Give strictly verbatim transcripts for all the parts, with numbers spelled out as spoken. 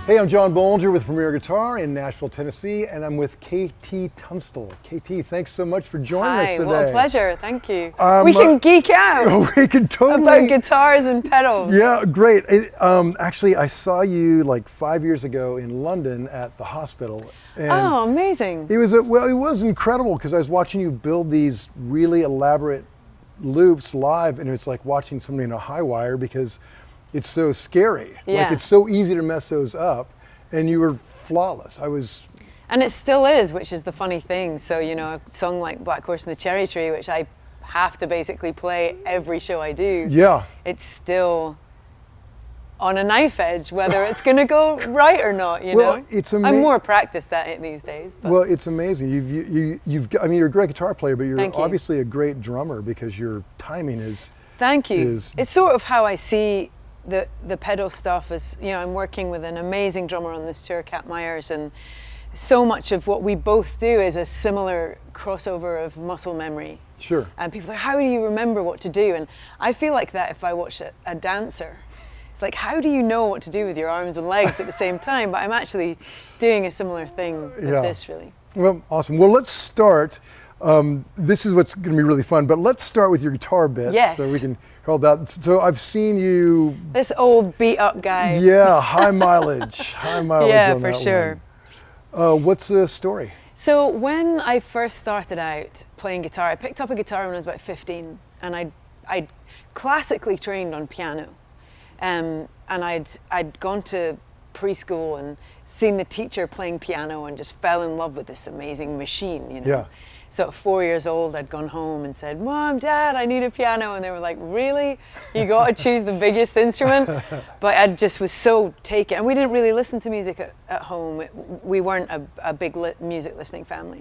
Hey, I'm John Bollinger with Premier Guitar in Nashville, Tennessee, and I'm with K T Tunstall. K T, thanks so much for joining Hi, us today. what a pleasure, thank you. Um, we can geek out we can totally about guitars and pedals. Yeah, great. It, um, actually, I saw you like five years ago in London at the hospital. And oh, amazing. It was a, well, it was incredible because I was watching you build these really elaborate loops live, and it's like watching somebody in a high wire because it's so scary. Yeah. Like it's so easy to mess those up, and you were flawless. I was. And it still is, which is the funny thing. So, you know, a song like Black Horse and the Cherry Tree, which I have to basically play every show I do. Yeah. It's still on a knife edge, whether it's going to go right or not, you well, know? It's ama- I'm more practiced at it these days. But. Well, it's amazing. You've, you, you, you've got, I mean, you're a great guitar player, but you're Thank you. obviously a great drummer because your timing is. Thank you. Is, it's sort of how I see the the pedal stuff is, you know, I'm working with an amazing drummer on this tour, Cat Myers, and so much of what we both do is a similar crossover of muscle memory. Sure. And people are like, how do you remember what to do? And I feel like that if I watch a, a dancer. It's like, how do you know what to do with your arms and legs at the same time? But I'm actually doing a similar thing with yeah. this, really. Well, awesome. Well, let's start. Um, this is what's going to be really fun, but let's start with your guitar bit. Yes. So we can hold that. So I've seen you. This old beat up guy. Yeah, high mileage. High mileage Yeah, on for that sure. one. Uh, what's the story? So when I first started out playing guitar, I picked up a guitar when I was about fifteen, and I'd, I'd classically trained on piano. Um, and I'd, I'd gone to preschool and seen the teacher playing piano and just fell in love with this amazing machine, you know. Yeah. So at four years old, I'd gone home and said, Mom, Dad, I need a piano. And they were like, really? You got to choose the biggest instrument? But I just was so taken. And we didn't really listen to music at, at home. It, we weren't a, a big li- music listening family.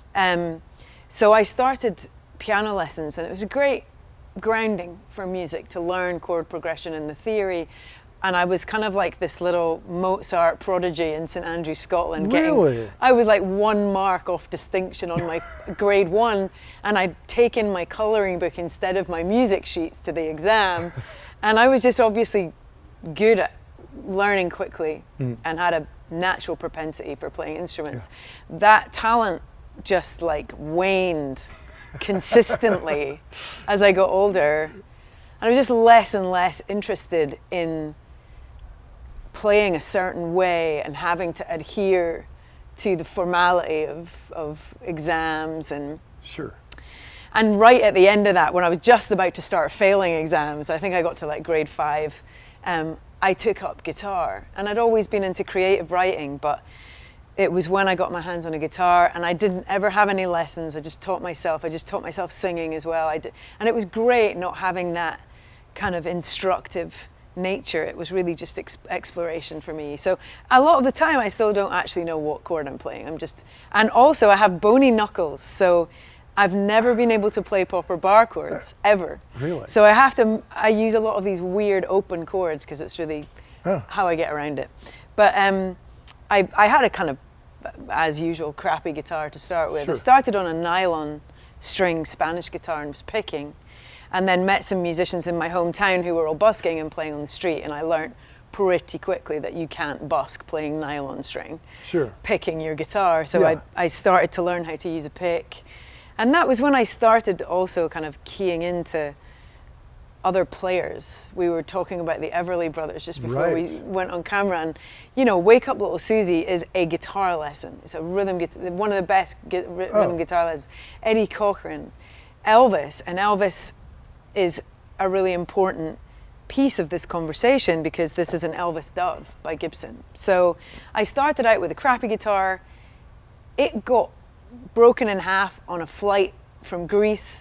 Um, so I started piano lessons, and it was a great grounding for music to learn chord progression and the theory. And I was kind of like this little Mozart prodigy in St Andrews, Scotland. Really? Getting, I was like one mark off distinction on my grade one, and I'd taken my colouring book instead of my music sheets to the exam. And I was just obviously good at learning quickly mm. and had a natural propensity for playing instruments. Yeah. That talent just like waned consistently as I got older. And I was just less and less interested in playing a certain way and having to adhere to the formality of, of exams and sure. And right at the end of that, when I was just about to start failing exams, I think I got to like grade five, um, I took up guitar. And I'd always been into creative writing, but it was when I got my hands on a guitar, and I didn't ever have any lessons. I just taught myself. I just taught myself singing as well. I did, and it was great not having that kind of instructive nature. It was really just ex- exploration for me. So a lot of the time I still don't actually know what chord I'm playing. I'm just, and also I have bony knuckles, so I've never been able to play proper bar chords ever. Really? So I have to, I use a lot of these weird open chords because it's really huh. how I get around it. But um, I, I had a kind of, as usual, crappy guitar to start with. Sure. I started on a nylon string Spanish guitar and was picking, and then met some musicians in my hometown who were all busking and playing on the street, and I learned pretty quickly that you can't busk playing nylon string, sure. picking your guitar. So yeah. I, I started to learn how to use a pick. And that was when I started also kind of keying into other players. We were talking about the Everly Brothers just before right. we went on camera, and you know, Wake Up Little Susie is a guitar lesson. It's a rhythm guitar, one of the best gu- rhythm oh. guitar lessons. Eddie Cochran, Elvis, and Elvis is a really important piece of this conversation because this is an Elvis Dove by Gibson. So I started out with a crappy guitar. It got broken in half on a flight from Greece.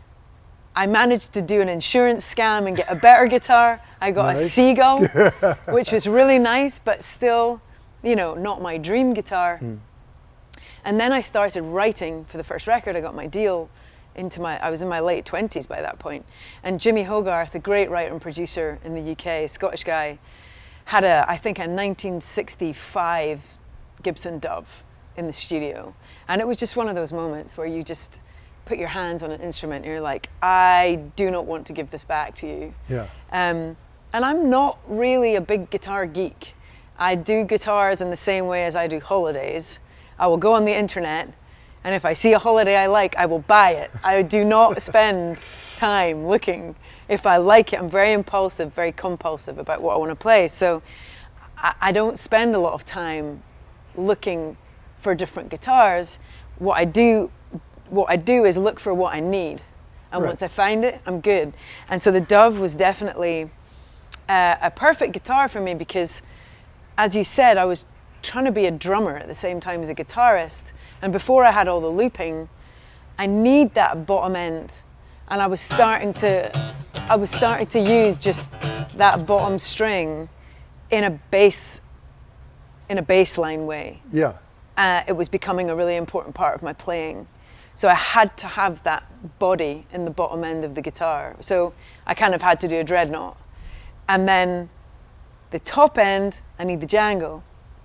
I managed to do an insurance scam and get a better guitar. I got nice. a Seagull, which was really nice, but still, you know, not my dream guitar. Mm. And then I started writing for the first record. I got my deal into my, I was in my late twenties by that point. And Jimmy Hogarth, a great writer and producer in the U K, a Scottish guy, had a, I think a nineteen sixty-five Gibson Dove in the studio. And it was just one of those moments where you just put your hands on an instrument and you're like, I do not want to give this back to you. Yeah. Um, and I'm not really a big guitar geek. I do guitars in the same way as I do holidays. I will go on the internet, and if I see a holiday I like, I will buy it. I do not spend time looking. If I like it, I'm very impulsive, very compulsive about what I want to play. So I, I don't spend a lot of time looking for different guitars. What I do, what I do is look for what I need. And Right. once I find it, I'm good. And so the Dove was definitely uh, a perfect guitar for me because, as you said, I was trying to be a drummer at the same time as a guitarist. And before I had all the looping, I need that bottom end. And I was starting to, I was starting to use just that bottom string in a bass, in a bass line way. Yeah. Uh, it was becoming a really important part of my playing. So I had to have that body in the bottom end of the guitar. So I kind of had to do a dreadnought. And then the top end, I need the Django.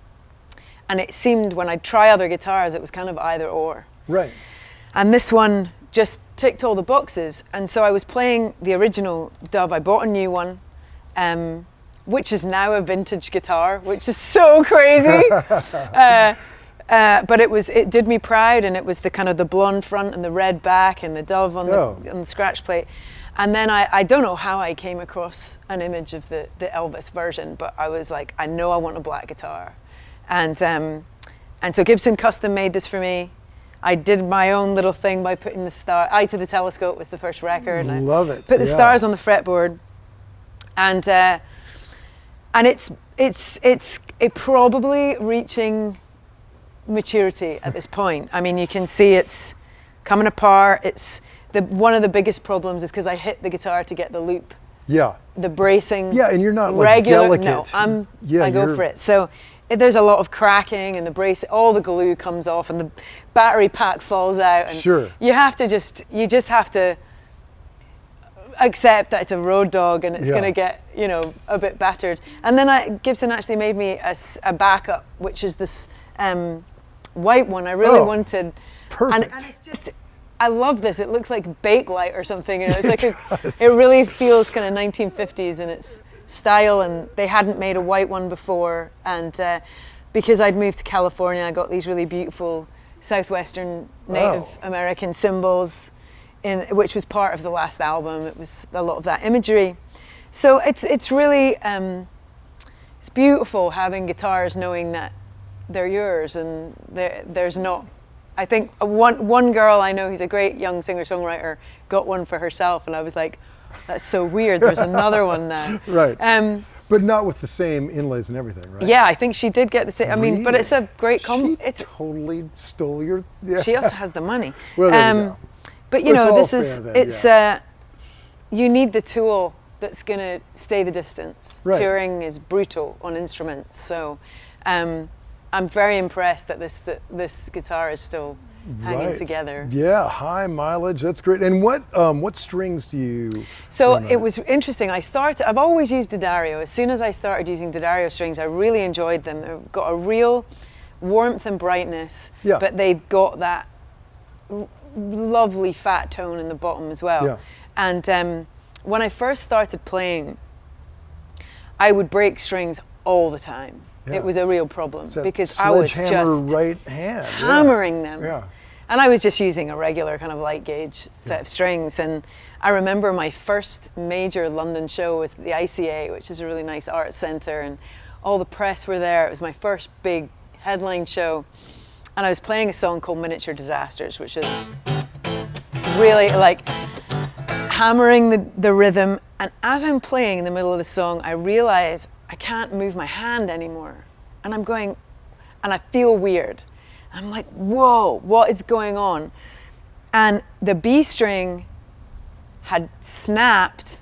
And it seemed when I'd try other guitars, it was kind of either or. Right. And this one just ticked all the boxes. And so I was playing the original Dove. I bought a new one, um, which is now a vintage guitar, which is so crazy. uh, uh, but it was it did me proud, and it was the kind of the blonde front and the red back and the Dove on the, Oh. on the scratch plate. And then I, I don't know how I came across an image of the, the Elvis version, but I was like, I know I want a black guitar. And um, and so Gibson custom made this for me. I did my own little thing by putting the star, Eye to the Telescope was the first record. And Love I it, Put the yeah. stars on the fretboard. And uh, and it's it's it's it probably reaching maturity at this point. I mean, you can see it's coming apart. It's the one of the biggest problems is because I hit the guitar to get the loop. Yeah. The bracing. Yeah, and you're not, like, regular. delicate. No, I'm. Yeah, I go you're- for it. So it, there's a lot of cracking, and the brace, all the glue comes off, and the battery pack falls out. And Sure. You have to just. You just have to accept that it's a road dog, and it's Yeah. going to get, you know, a bit battered. And then I, Gibson actually made me a, s- a backup, which is this um, white one. I really Oh, wanted. perfect. And, and it's just. I love this. It looks like Bakelite or something. You know, it's like a, it really feels kind of nineteen fifties in its style. And they hadn't made a white one before. And uh, because I'd moved to California, I got these really beautiful Southwestern Native Wow. American symbols, in which was part of the last album. It was a lot of that imagery. So it's it's really um, it's beautiful having guitars, knowing that they're yours and there there's not. I think one one girl I know who's a great young singer-songwriter got one for herself, and I was like, that's so weird. There's another one now. Right. Um, But not with the same inlays and everything, right? yeah, I think she did get the same. I mean, but it's a great com. She It's totally stole your. Yeah. she also has the money. Well, there you go. But you Well, it's know, all this is fair then, it's. yeah. Uh, you need the tool that's going to stay the distance. Right. Touring is brutal on instruments, so. Um, I'm very impressed that this that this guitar is still hanging Right. together. Yeah, high mileage. That's great. And what um, what strings do you? So run on it was interesting. I started. I've always used D'Addario. As soon as I started using D'Addario strings, I really enjoyed them. They've got a real warmth and brightness, Yeah. but they've got that r- lovely fat tone in the bottom as well. Yeah. And um, when I first started playing, I would break strings all the time. Yeah. It was a real problem It's that because I was sledgehammer just right hand. yeah. hammering them. Yeah. And I was just using a regular kind of light gauge set of strings. And I remember my first major London show was the I C A, which is a really nice art centre, and all the press were there. It was my first big headline show. And I was playing a song called Miniature Disasters, which is really like hammering the, the rhythm. And as I'm playing in the middle of the song, I realize I can't move my hand anymore. And I'm going, and I feel weird. I'm like, whoa, what is going on? And the B string had snapped.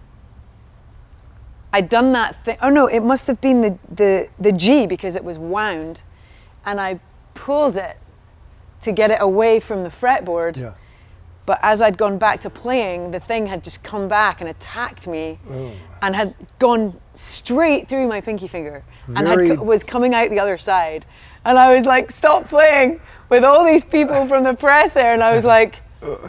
I'd done that thing. Oh no, it must have been the, the, the G because it was wound. And I pulled it to get it away from the fretboard. Yeah. But as I'd gone back to playing, the thing had just come back and attacked me Oh. and had gone straight through my pinky finger and Very- had, co- was coming out the other side. And I was like, stop playing with all these people from the press there. And I was like,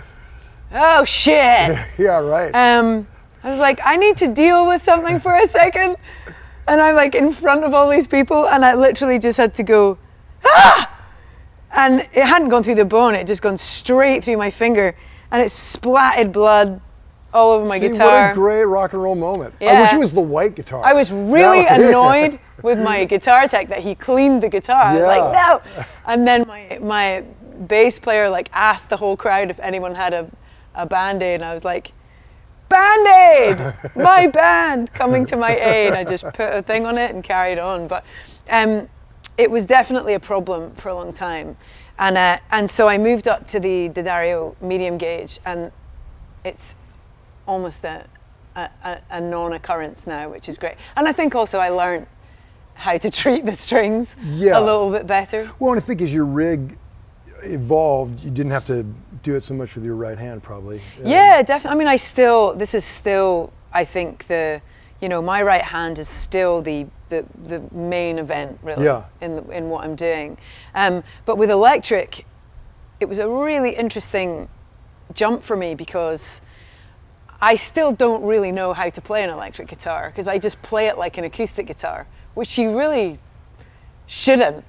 oh shit. Yeah, right. Um, I was like, I need to deal with something for a second. And I'm like in front of all these people, and I literally just had to go, ah! And it hadn't gone through the bone, it had just gone straight through my finger, and it splatted blood all over my See, guitar. What a great rock and roll moment. Yeah. I wish it was the white guitar. I was really That was- annoyed with my guitar tech that he cleaned the guitar. I was like, Yeah. no. And then my my bass player like asked the whole crowd if anyone had a, a Band-Aid, and I was like, Band-Aid, my band coming to my aid. I just put a thing on it and carried on. But um, it was definitely a problem for a long time. And uh, and so I moved up to the D'Addario medium gauge, and it's almost a, a, a non-occurrence now, which is great. And I think also I learned how to treat the strings Yeah. a little bit better. Well, and I think as your rig evolved, you didn't have to do it so much with your right hand, probably. Uh, Yeah, definitely. I mean, I still, this is still, I think the, you know, my right hand is still the the, the main event, really, Yeah. in the, in what I'm doing. Um, but with electric, it was a really interesting jump for me because I still don't really know how to play an electric guitar because I just play it like an acoustic guitar, which you really shouldn't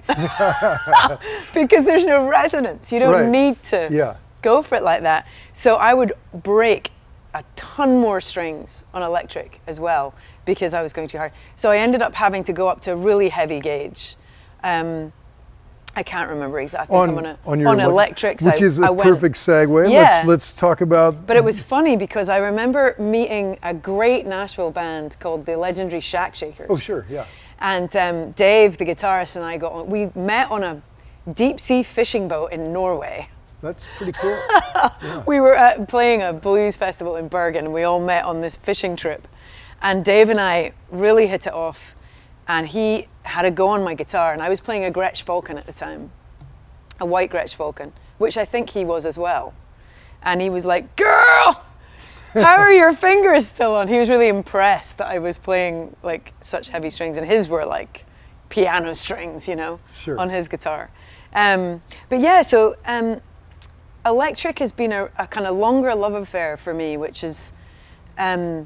because there's no resonance. You don't Right. need to Yeah. go for it like that. So I would break a ton more strings on electric as well because I was going too hard. So I ended up having to go up to a really heavy gauge. Um, I can't remember exactly. On, I'm on, a, on, your on elec- electrics. Which I, is a I went, perfect segue. Yeah. Let's, let's talk about... But it was funny because I remember meeting a great Nashville band called the legendary Shack Shakers. Oh, sure, yeah. And um, Dave, the guitarist, and I got on, we met on a deep sea fishing boat in Norway. That's pretty cool. We were at, playing a blues festival in Bergen, and we all met on this fishing trip. And Dave and I really hit it off, and he had a go on my guitar, and I was playing a Gretsch Falcon at the time, a white Gretsch Falcon, which I think he was as well. And he was like, girl, how are your fingers still on? He was really impressed that I was playing like such heavy strings, and his were like piano strings, you know, Sure. on his guitar. Um, but yeah, so um, electric has been a, a kind of longer love affair for me, which is um,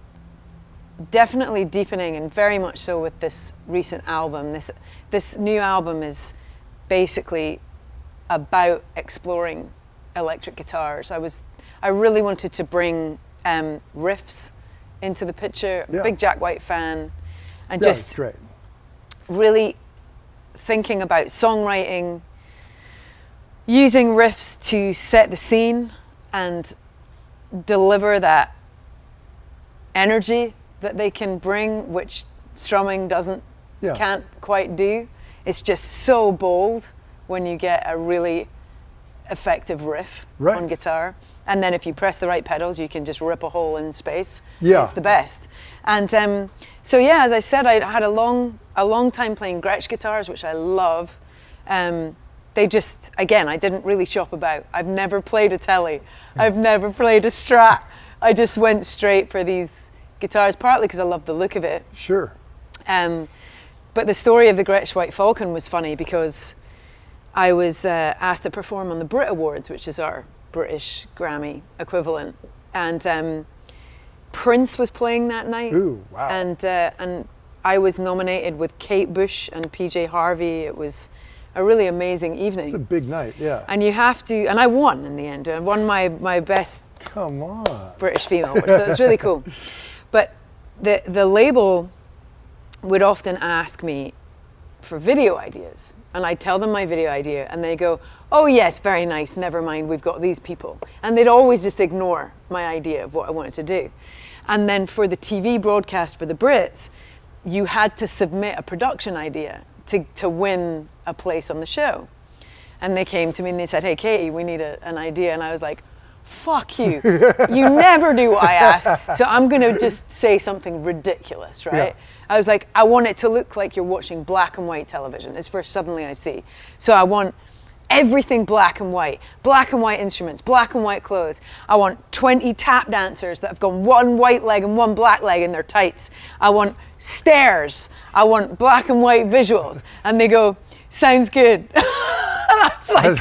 definitely deepening, and very much so with this recent album. This this new album is basically about exploring electric guitars. I was I really wanted to bring um, riffs into the picture. I'm a Yeah. big Jack White fan, and Yeah, it's just great. really thinking about songwriting, using riffs to set the scene and deliver that energy that they can bring, which strumming doesn't, Yeah. can't quite do. It's just so bold when you get a really effective riff Right. on guitar. And then if you press the right pedals, you can just rip a hole in space. Yeah. It's the best. And um, so yeah, as I said, I had a long, a long time playing Gretsch guitars, which I love. Um, they just, again, I didn't really shop about. I've never played a Tele. I've never played a Strat. I just went straight for these guitars, partly because I love the look of it. Sure. Um, but the story of the Gretsch White Falcon was funny because I was uh, asked to perform on the Brit Awards, which is our British Grammy equivalent. And um, Prince was playing that night. Ooh, wow. And, uh, and I was nominated with Kate Bush and P J Harvey. It was a really amazing evening. It's a big night, yeah. And you have to, and I won in the end. I won my, my best Come on. British female, so it's really cool. But the the label would often ask me for video ideas, and I'd tell them my video idea, and they go, "Oh yes, very nice. Never mind, we've got these people," and they'd always just ignore my idea of what I wanted to do. And then for the T V broadcast for the Brits, you had to submit a production idea to to win a place on the show. And they came to me and they said, "Hey, Katie, we need a, an idea," and I was like, fuck you. You never do what I ask. So I'm going to just say something ridiculous, right? Yeah. I was like, I want it to look like you're watching black and white television. It's first Suddenly I See. So I want everything black and white, black and white instruments, black and white clothes. I want twenty tap dancers that have got one white leg and one black leg in their tights. I want stairs. I want black and white visuals. And they go, sounds good. And I was like,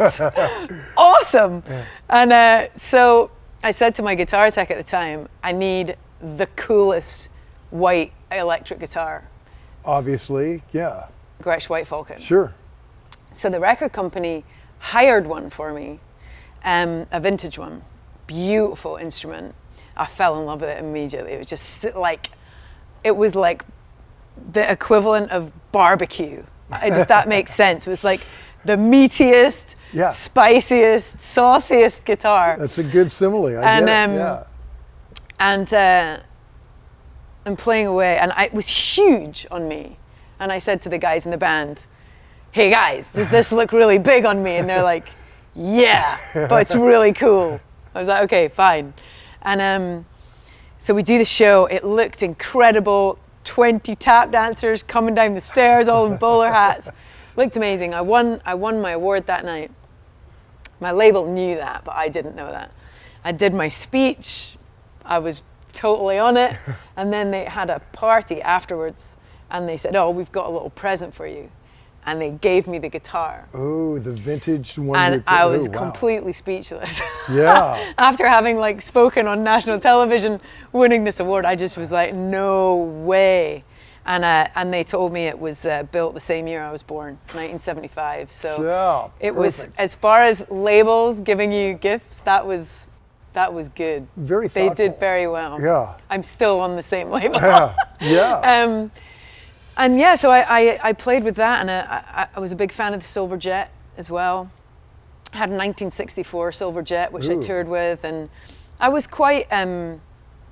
what? Awesome. Yeah. And uh, so I said to my guitar tech at the time, I need the coolest white electric guitar, Obviously, yeah. Gretsch White Falcon. Sure. So the record company hired one for me, um, a vintage one, beautiful instrument. I fell in love with it immediately. It was just like, it was like the equivalent of barbecue, if that makes sense. It was like the meatiest, Yeah. spiciest, sauciest guitar. That's a good simile. I And, get um, it. Yeah. And uh, I'm playing away, and I, it was huge on me. And I said to the guys in the band, "Hey guys, does this look really big on me?" And they're like, "Yeah, but it's really cool." I was like, "Okay, fine." And um, so we do the show. It looked incredible. twenty tap dancers coming down the stairs, all in bowler hats. Looked amazing. I won. I won my award that night. My label knew that, but I didn't know that. I did my speech. I was totally on it. And then they had a party afterwards, and they said, "Oh, we've got a little present for you." And they gave me the guitar. Oh, the vintage one. And you- I oh, was wow. completely speechless. Yeah. After having like spoken on national television, winning this award, I just was like, no way. And uh, and they told me it was uh, built the same year I was born, nineteen seventy-five. So Yeah, it was, perfect. as far as labels giving you gifts, that was that was good. Very They thoughtful. did very well. Yeah. I'm still on the same label. Yeah. Yeah. Um, and yeah, so I, I, I played with that, and I, I, I was a big fan of the Silver Jet as well. I had a nineteen sixty-four Silver Jet, which I Ooh. toured with, and I was quite um,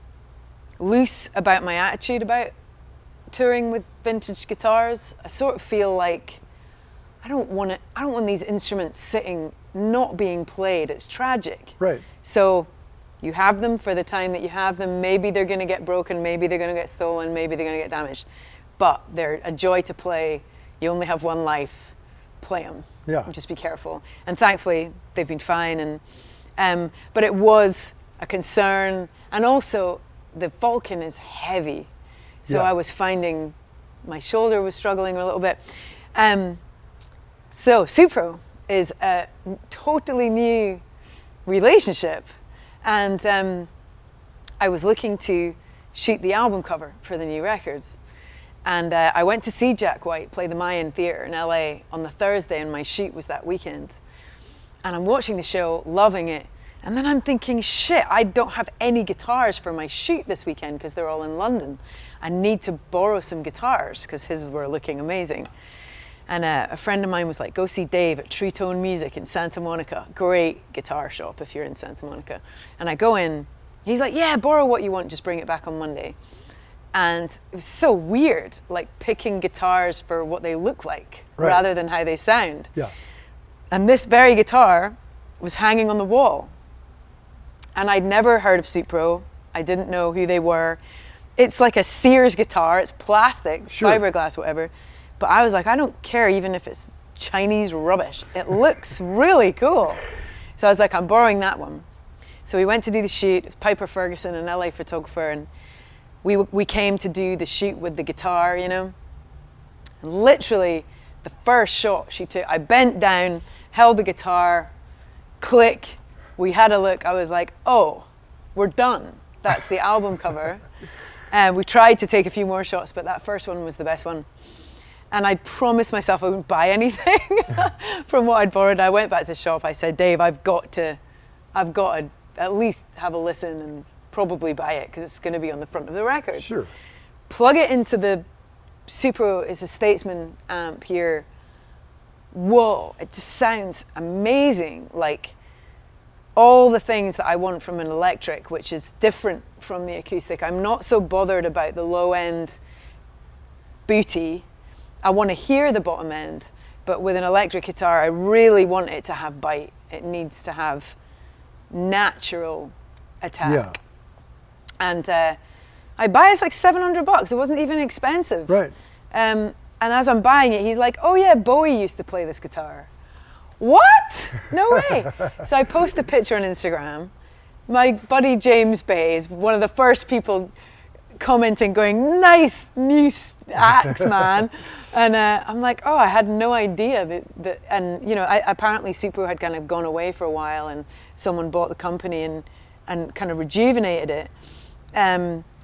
loose about my attitude about touring with vintage guitars. I sort of feel like I don't want it. I don't want these instruments sitting not being played. It's tragic. Right. So you have them for the time that you have them. Maybe they're going to get broken. Maybe they're going to get stolen. Maybe they're going to get damaged. But they're a joy to play. You only have one life. Play them. Yeah. Just be careful. And thankfully, they've been fine. And um, but it was a concern. And also, the Falcon is heavy. So Yeah. I was finding my shoulder was struggling a little bit. Um, so Supro is a totally new relationship. And um, I was looking to shoot the album cover for the new record. And uh, I went to see Jack White play the Mayan Theatre in L A on the Thursday, and my shoot was that weekend. And I'm watching the show, loving it. And then I'm thinking, shit, I don't have any guitars for my shoot this weekend because they're all in London. I need to borrow some guitars because his were looking amazing. And uh, a friend of mine was like, go see Dave at True Tone Music in Santa Monica. Great guitar shop if you're in Santa Monica. And I go in, he's like, yeah, borrow what you want, just bring it back on Monday. And it was so weird, like picking guitars for what they look like Right. rather than how they sound. Yeah. And this very guitar was hanging on the wall. And I'd never heard of Supro. I didn't know who they were. It's like a Sears guitar. It's plastic, Sure. fiberglass, whatever. But I was like, I don't care even if it's Chinese rubbish. It looks really cool. So I was like, I'm borrowing that one. So we went to do the shoot. It was Piper Ferguson, an L A photographer, and we we came to do the shoot with the guitar, you know. And literally, the first shot she took, I bent down, held the guitar, click. We had a look. I was like, oh, we're done. That's the album cover. And we tried to take a few more shots, but that first one was the best one. And I promised myself I wouldn't buy anything from what I'd borrowed. I went back to the shop. I said, Dave, I've got to, I've got to at least have a listen and probably buy it because it's going to be on the front of the record. Sure. Plug it into the Supro. It's a Statesman amp here. Whoa, it just sounds amazing. Like all the things that I want from an electric, which is different from the acoustic. I'm not so bothered about the low end booty. I want to hear the bottom end, but with an electric guitar, I really want it to have bite. It needs to have natural attack. Yeah. And uh, I buy it like seven hundred bucks. It wasn't even expensive. Right. Um, and as I'm buying it, he's like, oh yeah, Bowie used to play this guitar. What? No way. So I post a picture on Instagram. My buddy James Bay is one of the first people commenting, going, nice new axe, man. And uh, I'm like, oh, I had no idea that, that and you know, I, apparently Supro had kind of gone away for a while and someone bought the company and, and kind of rejuvenated it. Um,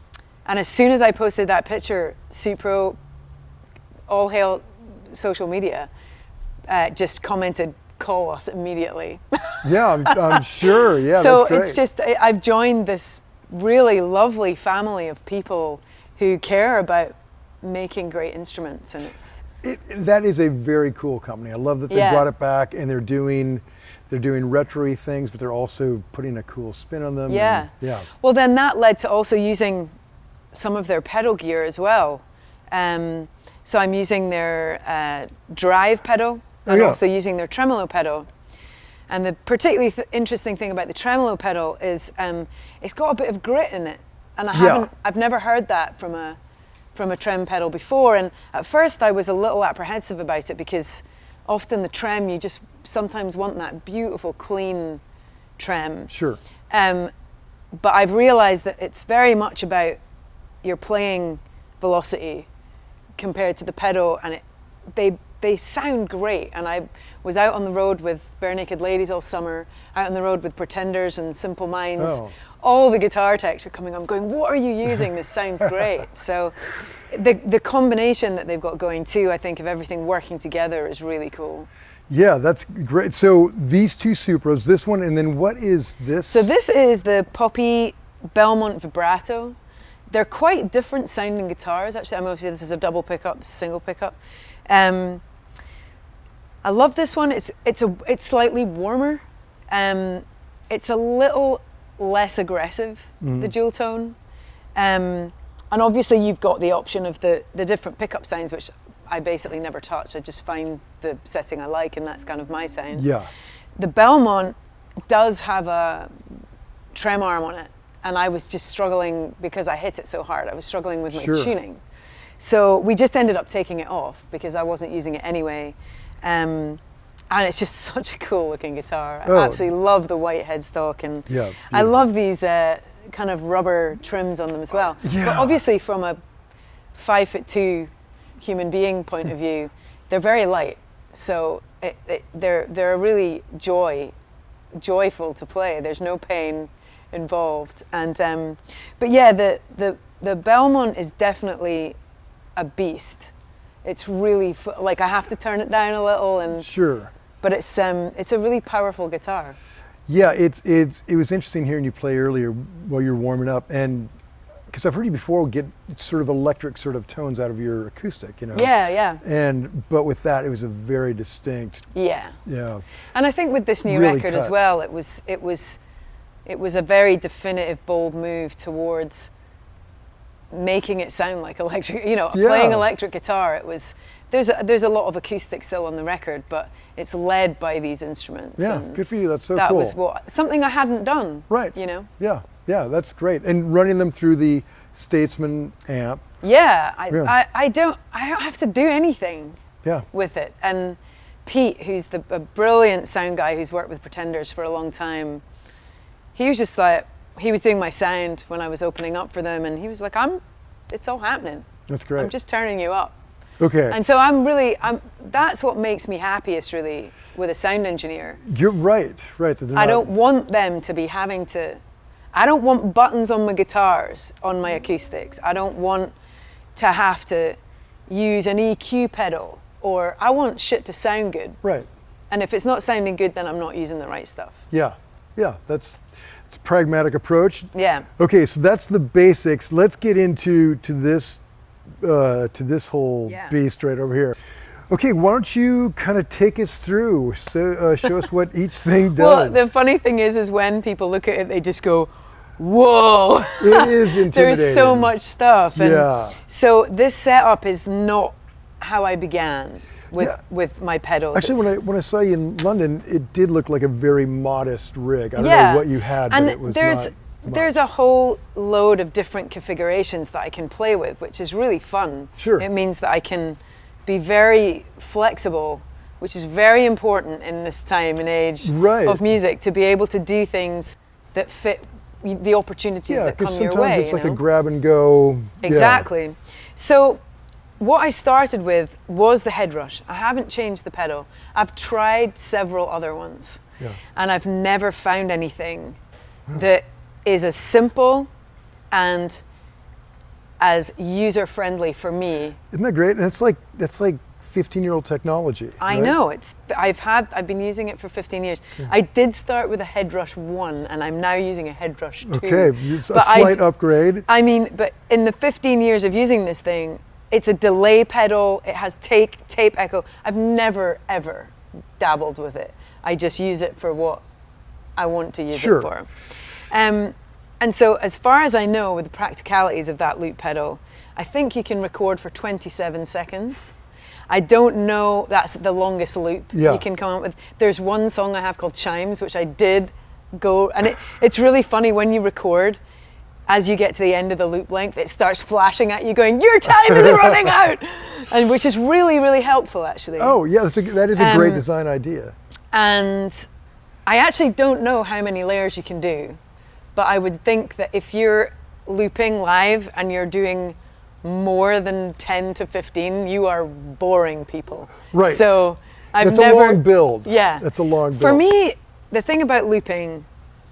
And as soon as I posted that picture, Supro, all hail social media, uh, just commented, call us immediately. Yeah, I'm, I'm sure. Yeah, so that's great. it's just, I- I've joined this really lovely family of people who care about making great instruments, and it's It, that is a very cool company. I love that they Yeah. brought it back, and they're doing they're doing retro-y things, but they're also putting a cool spin on them. yeah. and- yeah. Well, then that led to also using some of their pedal gear as well. Um, so I'm using their uh, drive pedal and Oh, yeah. also using their tremolo pedal. And the particularly th- interesting thing about the tremolo pedal is um, it's got a bit of grit in it, and I Yeah. haven't, I've never heard that from a from a trem pedal before. And at first I was a little apprehensive about it because often the trem, you just sometimes want that beautiful clean trem. Sure. Um, but I've realized that it's very much about your playing velocity compared to the pedal, and it, they they sound great. And I was out on the road with Bare Naked Ladies all summer, out on the road with Pretenders and Simple Minds. Oh. All the guitar techs are coming. I'm going, what are you using? This sounds great. So the the combination that they've got going too, I think, of everything working together is really cool. Yeah, that's great. So these two Supros, this one, and then what is this? So this is the Poppy Belmont Vibrato. They're quite different sounding guitars, actually. I'm obviously this is a double pickup, single pickup. Um, I love this one. It's it's a it's slightly warmer. Um, it's a little less aggressive, the dual tone. Um, and obviously you've got the option of the the different pickup sounds, which I basically never touch. I just find the setting I like, and that's kind of my sound. Yeah. The Belmont does have a trem arm on it, and I was just struggling because I hit it so hard. I was struggling with my Sure. tuning. So we just ended up taking it off because I wasn't using it anyway. Um, and it's just such a cool looking guitar. I Oh. absolutely love the white headstock, and Yeah, I beautiful. love these uh, kind of rubber trims on them as well. But Yeah. obviously from a five foot two human being point of view, they're very light. So it, it, they're they're a really joy, joyful to play. There's no pain involved. And um, but yeah, the the the Belmont is definitely a beast. It's really f- like I have to turn it down a little, and Sure. but it's um it's a really powerful guitar. Yeah, it's it's it was interesting hearing you play earlier while you were warming up, and because I've heard you before get sort of electric sort of tones out of your acoustic, you know. Yeah, yeah, And but with that, it was a very distinct. yeah. Yeah. And I think with this new Really record as cuts. well, it was it was it was a very definitive, bold move towards making it sound like electric. You know, Yeah. playing electric guitar. It was there's a, there's a lot of acoustic still on the record, but it's led by these instruments. Yeah. and Good for you. That's so that cool. was what something I hadn't done. Right. You know. Yeah. Yeah. That's great. And running them through the Statesman amp. Yeah. I, Yeah. I I don't I don't have to do anything Yeah. with it. And Pete, who's the a brilliant sound guy who's worked with Pretenders for a long time, he was just like, he was doing my sound when I was opening up for them, and he was like, I'm, it's all happening. That's great. I'm just turning you up. Okay. And so I'm really, I'm, that's what makes me happiest really with a sound engineer. You're right. Right. that they're I not- don't want them to be having to, I don't want buttons on my guitars, on my acoustics. I don't want to have to use an E Q pedal, or I want shit to sound good. Right. And if it's not sounding good, then I'm not using the right stuff. Yeah. Yeah. That's it's a pragmatic approach. Yeah. Okay, so that's the basics. Let's get into to this uh, to this whole Yeah. beast right over here. Okay, why don't you kind of take us through? So uh, show us what each thing does. Well, the funny thing is, is when people look at it, they just go, "Whoa!" It is intimidating. There's so much stuff. And Yeah. So this setup is not how I began with Yeah. with my pedals. Actually, when I when I saw you in London, it did look like a very modest rig. I don't yeah. know what you had, and but it was there's not much. there's a whole load of different configurations that I can play with, which is really fun. Sure. It means that I can be very flexible, which is very important in this time and age Right. of music, to be able to do things that fit y- the opportunities yeah, that come because your sometimes way. it's you like a know? grab and go. yeah. Exactly. So what I started with was the head rush. I haven't changed the pedal. I've tried several other ones, Yeah. and I've never found anything that is as simple and as user-friendly for me. Isn't that great? And it's like, that's like fifteen-year-old technology. I right? know, it's, I've had, I've been using it for fifteen years. Yeah. I did start with a Headrush one, and I'm now using a Headrush two. Okay, it's a But I slight d- upgrade. I mean, but in the fifteen years of using this thing, it's a delay pedal, it has tape, tape echo. I've never, ever dabbled with it. I just use it for what I want to use Sure. it for. Um, and so as far as I know, with the practicalities of that loop pedal, I think you can record for twenty-seven seconds. I don't know, that's the longest loop Yeah. you can come up with. There's one song I have called Chimes, which I did go, and it, it's really funny when you record, as you get to the end of the loop length, it starts flashing at you going, your time is running out, and which is really, really helpful actually. Oh yeah, that's a, that is a great Um, design idea. And I actually don't know how many layers you can do, but I would think that if you're looping live and you're doing more than ten to fifteen, you are boring people. Right. So I've That's never. a long build. Yeah. That's a long build. For me, the thing about looping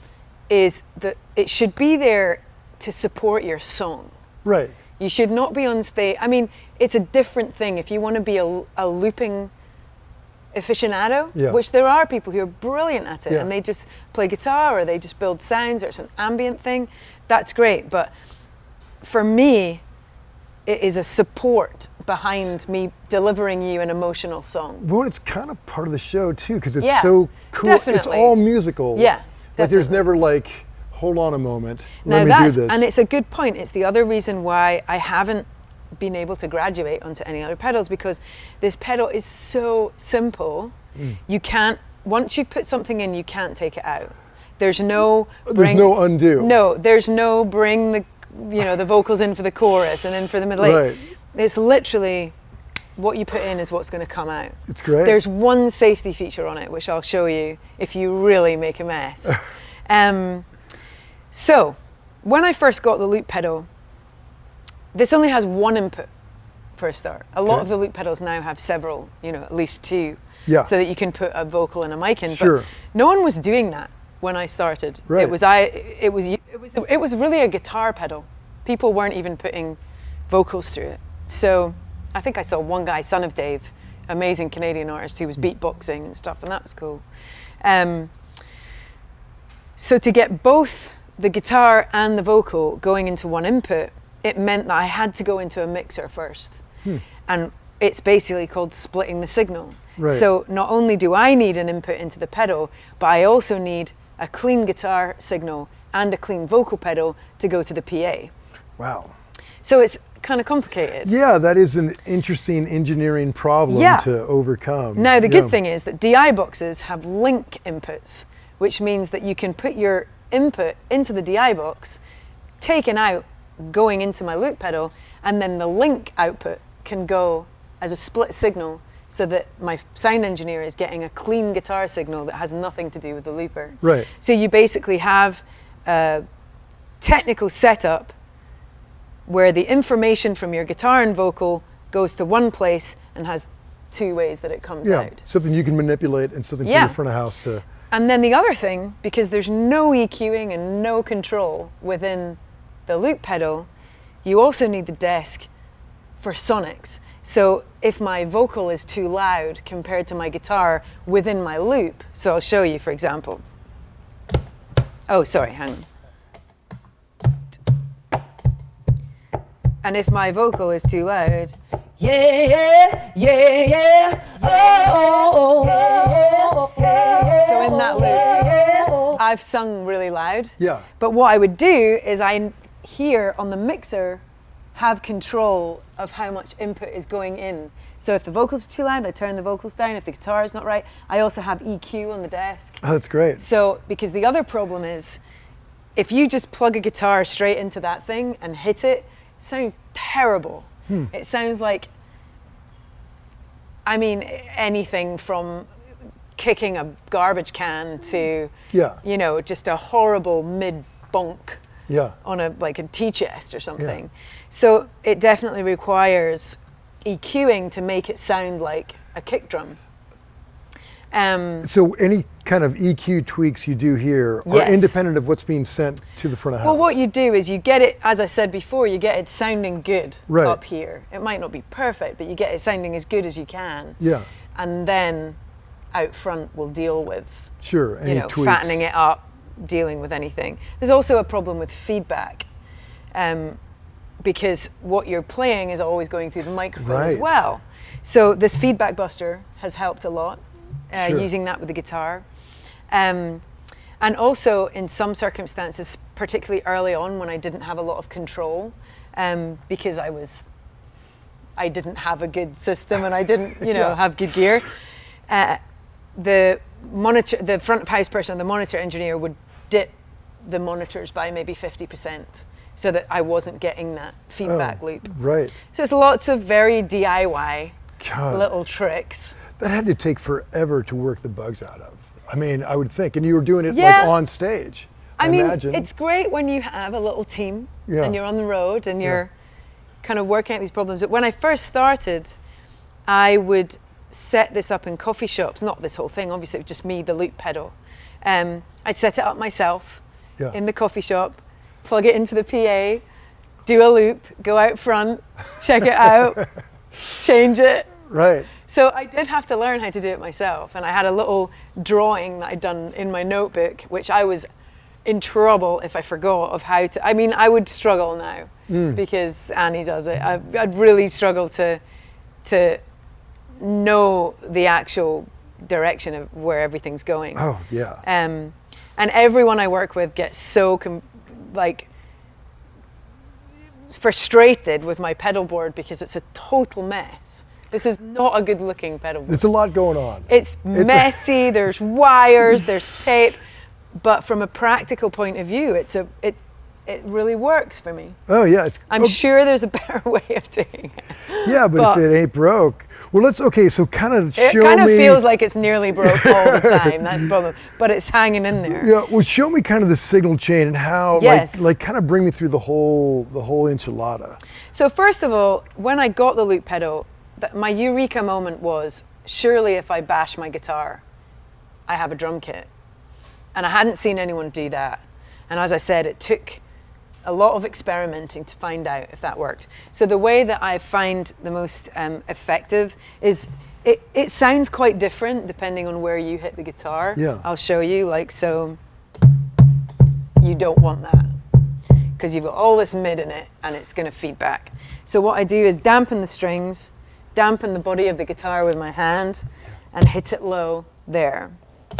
is that it should be there to support your song. Right. You should not be on stage. I mean, it's a different thing if you want to be a, a looping aficionado, Yeah. which there are people who are brilliant at it, Yeah. and they just play guitar or they just build sounds or it's an ambient thing. That's great. But for me, it is a support behind me delivering you an emotional song. Well, it's kind of part of the show too, because it's Yeah, so cool. definitely. It's all musical. Yeah, Like there's definitely. never like, hold on a moment, Now let me that's, do this. and it's a good point. It's the other reason why I haven't been able to graduate onto any other pedals, because this pedal is so simple. Mm. You can't, once you've put something in, you can't take it out. There's no There's bring, no undo. No, there's no bring the, you know, the vocals in for the chorus and in for the middle. Like, Right. it's literally what you put in is what's going to come out. It's great. There's one safety feature on it, which I'll show you if you really make a mess. um, so, when I first got the loop pedal, this only has one input for a start. A lot Okay. of the loop pedals now have several, you know, at least two, Yeah. so that you can put a vocal and a mic in. Sure. But no one was doing that when I started. Right. It was I. It was. It was. It was really a guitar pedal. People weren't even putting vocals through it. So I think I saw one guy, Son of Dave, amazing Canadian artist, who was beatboxing and stuff, and that was cool. Um, so to get both the guitar and the vocal going into one input, it meant that I had to go into a mixer first. Hmm. And it's basically called splitting the signal. Right. So not only do I need an input into the pedal, but I also need a clean guitar signal and a clean vocal pedal to go to the P A. Wow. So it's kind of complicated. Yeah, that is an interesting engineering problem Yeah. to overcome. Now, the Yeah. good thing is that D I boxes have link inputs, which means that you can put your input into the D I box, taken out, going into my loop pedal, and then the link output can go as a split signal so that my sound engineer is getting a clean guitar signal that has nothing to do with the looper. Right. So you basically have a technical setup where the information from your guitar and vocal goes to one place and has two ways that it comes Yeah, out. something you can manipulate and something Yeah. for your front of house to. And then the other thing, because there's no EQing and no control within the loop pedal, you also need the desk for sonics. So if my vocal is too loud compared to my guitar within my loop, so I'll show you, for example. Oh, sorry, hang on. And if my vocal is too loud, yeah, yeah, yeah, yeah, oh, oh, oh. So in that loop, I've sung really loud. Yeah. But what I would do is I here on the mixer have control of how much input is going in. So if the vocals are too loud, I turn the vocals down. If the guitar is not right, I also have E Q on the desk. Oh, that's great. So, because the other problem is, if you just plug a guitar straight into that thing and hit it, it sounds terrible. Hmm. It sounds like, I mean, anything from kicking a garbage can to, Yeah. you know, just a horrible mid-bonk Yeah. on a like a tea chest or something. So it definitely requires EQing to make it sound like a kick drum. Um, So any kind of E Q tweaks you do here are Yes. independent of what's being sent to the front of house. well, what you do is you get it, as I said before, you get it sounding good Right. up here. It might not be perfect, but you get it sounding as good as you can. Yeah, And then out front we'll deal with, sure. Any you know, tweaks. fattening it up, dealing with anything. There's also a problem with feedback, um, because what you're playing is always going through the microphone as Right. well. So this feedback buster has helped a lot, uh, Sure. using that with the guitar. Um, and also in some circumstances, particularly early on when I didn't have a lot of control, um, because I was, I didn't have a good system and I didn't, you know, Yeah. have good gear. Uh, the monitor, the front of house person, the monitor engineer would dip the monitors by maybe fifty percent so that I wasn't getting that feedback Oh, loop. Right. So it's lots of very D I Y God, little tricks. that had to take forever to work the bugs out of. I mean, I would think, and you were doing it Yeah. like on stage. I mean, imagine. it's great when you have a little team Yeah. and you're on the road and Yeah. you're kind of working out these problems. But when I first started, I would set this up in coffee shops, not this whole thing, obviously, it was just me, the loop pedal. Um, I'd set it up myself Yeah. in the coffee shop, plug it into the P A, do a loop, go out front, check it out, change it. Right. So I did have to learn how to do it myself. And I had a little drawing that I'd done in my notebook, which I was in trouble if I forgot of how to. I mean, I would struggle now because Annie does it. I, I'd really struggle to to know the actual direction of where everything's going. Oh, yeah. Um, and everyone I work with gets so com- like frustrated with my pedal board because it's a total mess. This is not a good looking pedal board. There's a lot going on. It's a- messy, there's wires, there's tape, but from a practical point of view, it's a it it really works for me. Oh, yeah. It's, I'm oh, sure there's a better way of doing it. Yeah, but, but- if it ain't broke, well, let's, okay, so kind of It show kind of me. feels like it's nearly broke all the time. That's the problem. But it's hanging in there. Yeah, well, show me kind of the signal chain and how, Yes. like, like, kind of bring me through the whole, the whole enchilada. So first of all, when I got the loop pedal, th- my eureka moment was, surely if I bash my guitar, I have a drum kit. And I hadn't seen anyone do that. And as I said, it took a lot of experimenting to find out if that worked. So the way that I find the most um, effective is, it, it sounds quite different depending on where you hit the guitar. Yeah. I'll show you, like, so you don't want that because you've got all this mid in it and it's going to feed back. So what I do is dampen the strings, dampen the body of the guitar with my hand, and hit it low there.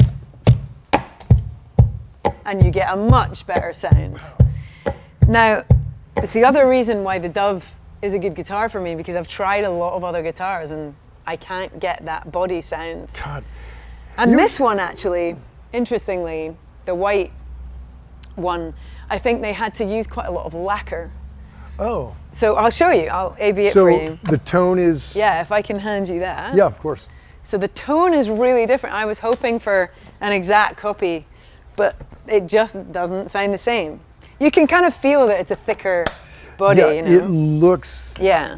And you get a much better sound. Now, it's the other reason why the Dove is a good guitar for me, because I've tried a lot of other guitars and I can't get that body sound. God. And You- this one actually, interestingly, the white one, I think they had to use quite a lot of lacquer. Oh. So I'll show you, I'll A B it So for you. the tone is. Yeah, if I can hand you that. Yeah, of course. So the tone is really different. I was hoping for an exact copy, but it just doesn't sound the same. You can kind of feel that it's a thicker body, Yeah, you know. it looks Yeah.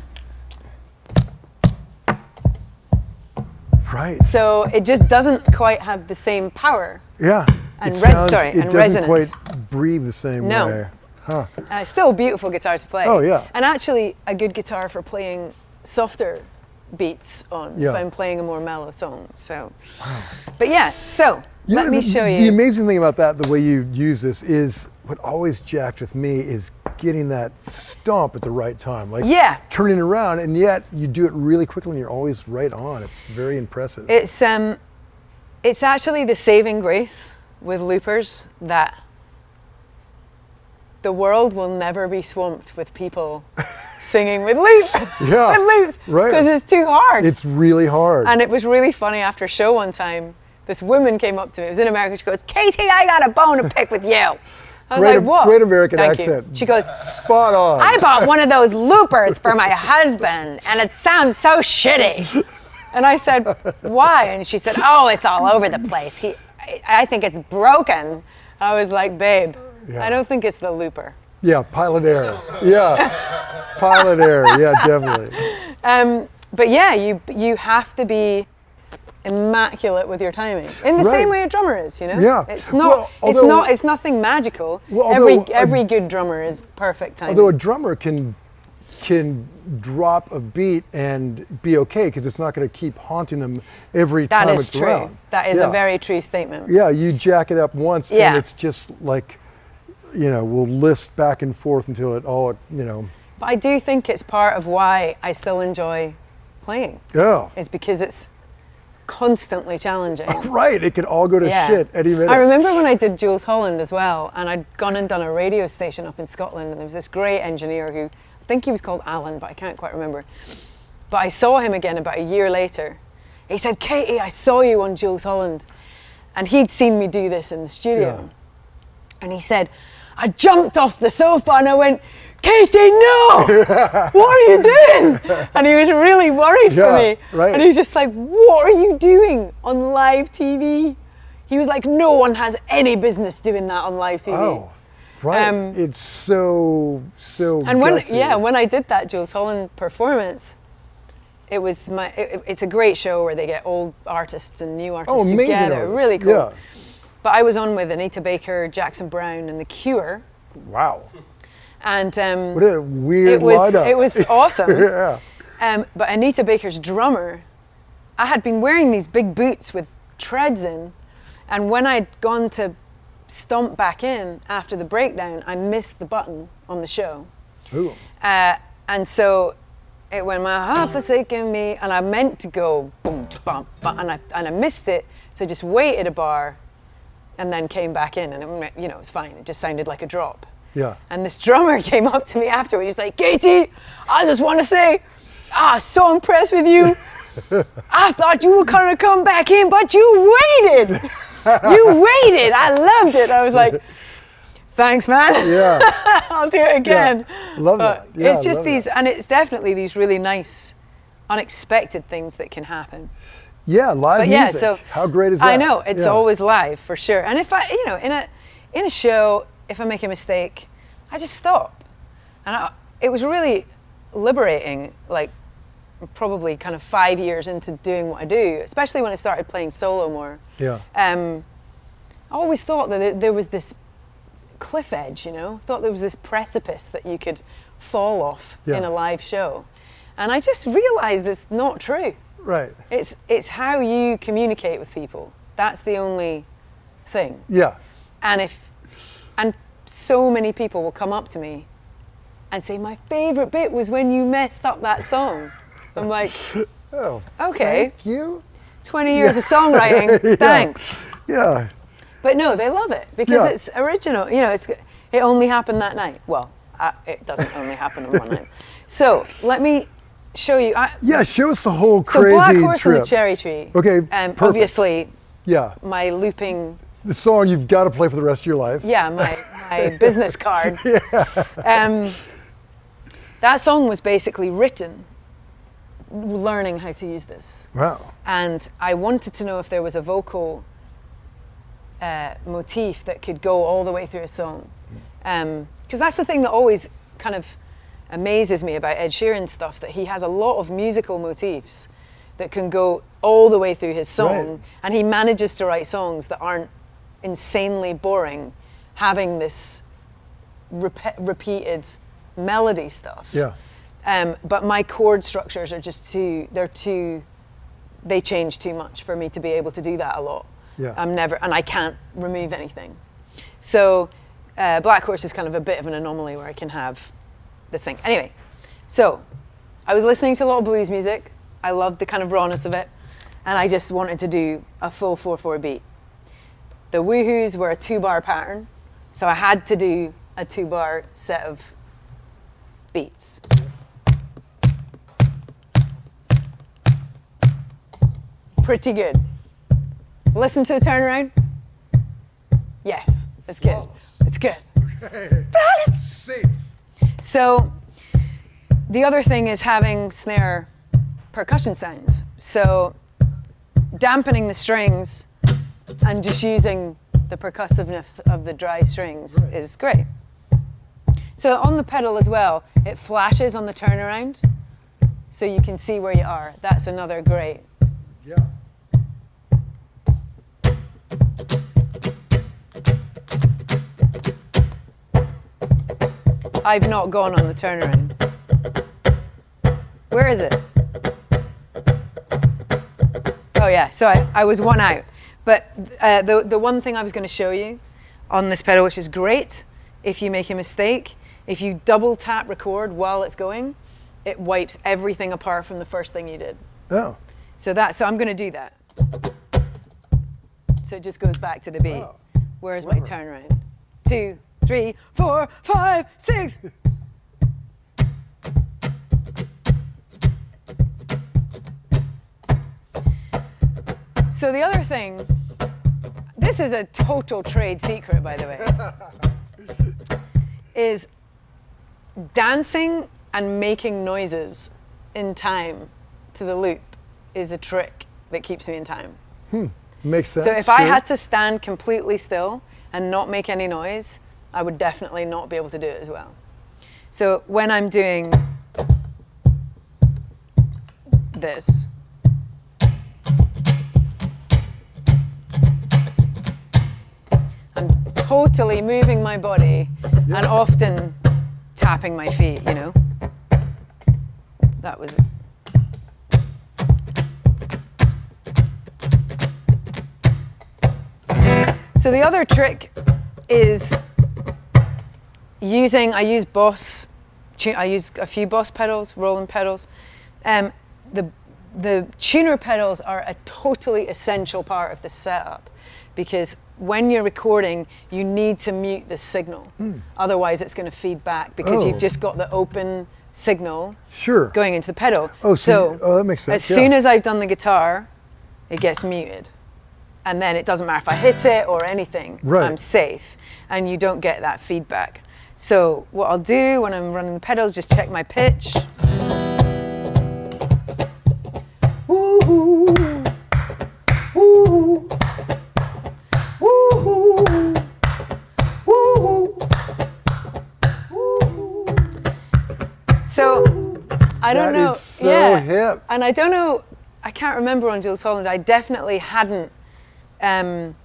right. So it just doesn't quite have the same power. Yeah. And It res- sounds- sorry, it and doesn't resonance. quite breathe the same No. way. Huh. Uh, it's still a beautiful guitar to play. Oh, yeah. And actually a good guitar for playing softer beats on Yeah. if I'm playing a more mellow song. So, but yeah, so You let know, me the, show The you. amazing thing about that, the way you use this, is what always jacked with me is getting that stomp at the right time. Like Yeah. turning around, and yet you do it really quickly and you're always right on. It's very impressive. It's um, it's actually the saving grace with loopers that the world will never be swamped with people singing with loops. Yeah, with loops, right. because it's too hard. It's really hard. And it was really funny after a show one time. This woman came up to me. It was in America. She goes, "Katie, I got a bone to pick with you." I was Great- like, "What?" great American Thank accent. You. She goes, Spot on. "I bought one of those loopers for my husband, and it sounds so shitty." And I said, "Why?" And she said, "Oh, it's all over the place. He, I, I think it's broken." I was like, "Babe, Yeah. I don't think it's the looper." Yeah, pilot error. Yeah, pilot error. Yeah, definitely. Um, but yeah, you you have to be immaculate with your timing. In the Right. same way a drummer is, you know? Yeah. It's not Well, it's although- not it's nothing magical. Well, every although a- every good drummer is perfect timing. Although a drummer can can drop a beat and be okay because it's not going to keep haunting them every That time is it's true. around. That is Yeah. a very true statement. Yeah, you jack it up once Yeah. and it's just like, you know, will list back and forth until it all, you know. But I do think it's part of why I still enjoy playing. Oh, Is because it's constantly challenging. right. It could all go to Yeah. shit any minute. I remember when I did Jules Holland as well, and I'd gone and done a radio station up in Scotland, and there was this great engineer who, I think he was called Alan, but I can't quite remember. But I saw him again about a year later. He said, Katie, I saw you on Jules Holland. And he'd seen me do this in the studio. Yeah. And he said, I jumped off the sofa and I went, Katie, no! What are you doing? And he was really worried Yeah, for me. right. And he was just like, what are you doing on live T V? He was like, no one has any business doing that on live T V. Oh, right. Um, it's so, so And when gutsy. yeah, when I did that Jules Holland performance, it was my it, it's a great show where they get old artists and new artists Oh, amazing together. artists. Really cool. Yeah. But I was on with Anita Baker, Jackson Brown, and The Cure, Wow. and um, What a weird it was lineup. it was awesome. Yeah. Um, but Anita Baker's drummer, I had been wearing these big boots with treads in, and when I'd gone to stomp back in after the breakdown, I missed the button on the show. Ooh. Uh, and so it went, my heart forsaken me, and I meant to go boom, bum, bum, and I and I missed it. So I just waited a bar, and then came back in, and it, you know, it was fine. It just sounded like a drop. Yeah. And this drummer came up to me afterwards. He was like, Katie, I just want to say, ah, so impressed with you. I thought you were going to come back in, but you waited. You waited. I loved it. I was like, thanks, man. Yeah. I'll do it again. Yeah. Love that. But Yeah, it's just love these, that. and it's definitely these really nice, unexpected things that can happen. Yeah, live But yeah, music. so How great is that? I know it's Yeah. always live for sure. And if I, you know, in a in a show, if I make a mistake, I just stop. And I, it was really liberating. Like probably kind of five years into doing what I do, especially when I started playing solo more. Yeah. Um, I always thought that it- there was this cliff edge, you know. Thought there was this precipice that you could fall off Yeah. in a live show, and I just realised it's not true. Right. It's it's how you communicate with people. That's the only thing. Yeah. And if and so many people will come up to me and say, my favorite bit was when you messed up that song. I'm like, Oh. okay, Thank you. twenty years of songwriting, Yeah. thanks. Yeah. But no, they love it because Yeah. it's original. You know, it's it only happened that night. Well, uh, it doesn't only happen on one night. So let me show you. I, Yeah. Show us the whole so crazy Black Horse trip. and the Cherry Tree. Okay, Um, perfect. obviously, Yeah. my looping. The song you've got to play for the rest of your life. Yeah, my my business card. Um, that song was basically written learning how to use this. Wow. And I wanted to know if there was a vocal uh, motif that could go all the way through a song. Because that's the thing that always kind of amazes me about Ed Sheeran's stuff, that he has a lot of musical motifs that can go all the way through his song. Right. And he manages to write songs that aren't insanely boring, having this rep- repeated melody stuff. Yeah. Um, but my chord structures are just too, they're too, they change too much for me to be able to do that a lot. Yeah. I'm never, and I can't remove anything. So uh, Black Horse is kind of a bit of an anomaly where I can have this thing. Anyway, so I was listening to a lot of blues music. I loved the kind of rawness of it. And I just wanted to do a full four four beat. The woohoos were a two bar pattern. So I had to do a two bar set of beats. Pretty good. Listen to the turnaround. Yes, it's good. Flawless. It's good. Flawless. Safe. So the other thing is having snare percussion sounds. So dampening the strings and just using the percussiveness of the dry strings Right. is great. So on the pedal as well, it flashes on the turnaround so you can see where you are. That's another great Yeah. I've not gone on the turnaround. Where is it? Oh yeah, so I, I was one out. But uh, the, the one thing I was going to show you on this pedal, which is great, if you make a mistake, if you double tap record while it's going, it wipes everything apart from the first thing you did. Oh. So that, so I'm going to do that. So it just goes back to the beat. Oh. Where's my turnaround? Two, three, four, five, six. So the other thing, this is a total trade secret, by the way, is dancing and making noises in time to the loop is a trick that keeps me in time. Hmm. Makes sense. So if I sure. had to stand completely still and not make any noise, I would definitely not be able to do it as well. So when I'm doing this, I'm totally moving my body Yeah. and often tapping my feet, you know. That was So the other trick is using, I use Boss, I use a few Boss pedals, Roland pedals. Um, the, the tuner pedals are a totally essential part of the setup because when you're recording, you need to mute the signal. Mm. Otherwise it's going to feed back because Oh. you've just got the open signal Sure. going into the pedal. Oh, so, so you- oh, that makes sense. as yeah. soon as I've done the guitar, it gets muted. And then it doesn't matter if I hit it or anything, Right. I'm safe. And you don't get that feedback. So what I'll do when I'm running the pedals, just check my pitch. Woo-hoo. Woo-hoo. Woo-hoo. Woo-hoo. Woo-hoo. So I don't That know. is so yeah. hip. And I don't know, I can't remember on Jules Holland, I definitely hadn't um,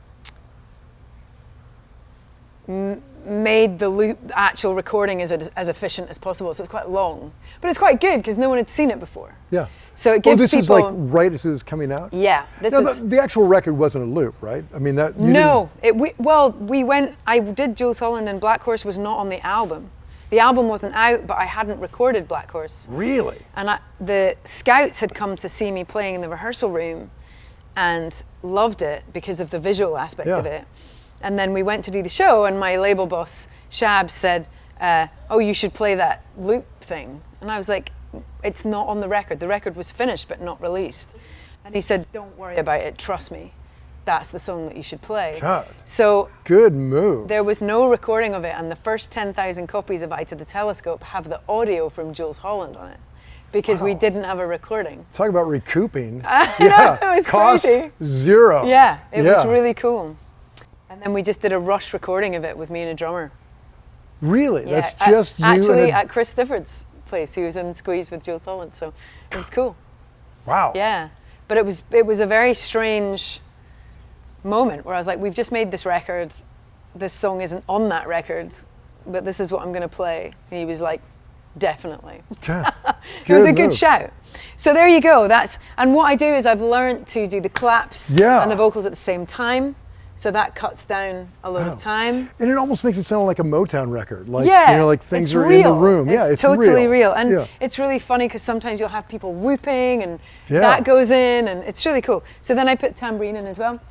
m- made the loop, the actual recording as, as efficient as possible, so it's quite long. But it's quite good because no one had seen it before. Yeah. So it Oh, gives this people... is like right as it was coming out? Yeah, this No, was... the, the actual record wasn't a loop, right? I mean, that. You No, it, we, well, we went, I did Jules Holland and Black Horse was not on the album. The album wasn't out, but I hadn't recorded Black Horse. didn't- Really? And I, the scouts had come to see me playing in the rehearsal room and loved it because of the visual aspect Yeah. of it. And then we went to do the show and my label boss, Shab, said, uh, oh, you should play that loop thing. And I was like, it's not on the record. The record was finished but not released. And he said, don't worry about it, trust me. That's the song that you should play. God. So Good move. there was no recording of it, and the first ten thousand copies of Eye to the Telescope have the audio from Jules Holland on it because we Wow. didn't have a recording. Talk about recouping. I yeah. know, it was Cost crazy. zero. Yeah, it was Yeah. really cool. And then we just did a rush recording of it with me and a drummer. Really? Yeah, That's at- just you actually and a, at Chris Stifford's place. He was in Squeeze with Jules Holland, so it was cool. wow. Yeah, but it was it was a very strange moment where I was like, we've just made this record. This song isn't on that record, but this is what I'm going to play. And he was like, definitely. Okay. It was a good move. shout. So there you go. That's and what I do is I've learned to do the claps Yeah. and the vocals at the same time. So that cuts down a lot Wow. of time. And it almost makes it sound like a Motown record. Like, yeah, you know, like things it's are real. in the room. It's yeah, it's totally real. real. And yeah. it's really funny because sometimes you'll have people whooping and Yeah. that goes in and it's really cool. So then I put tambourine in as well.